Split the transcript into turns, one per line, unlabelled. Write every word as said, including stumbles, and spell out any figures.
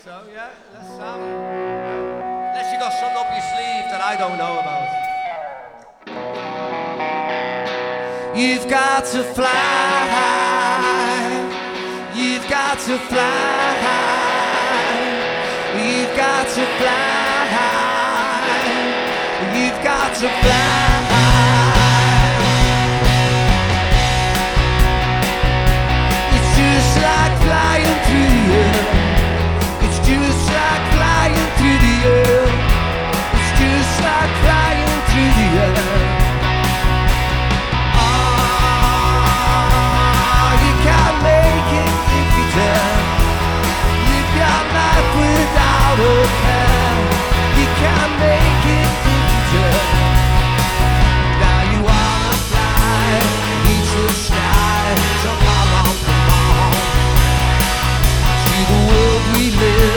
So yeah, let's um, unless you got something up your sleeve that I don't know about. You've got to fly high. You've got to fly high. You've got to fly high. You've got to fly.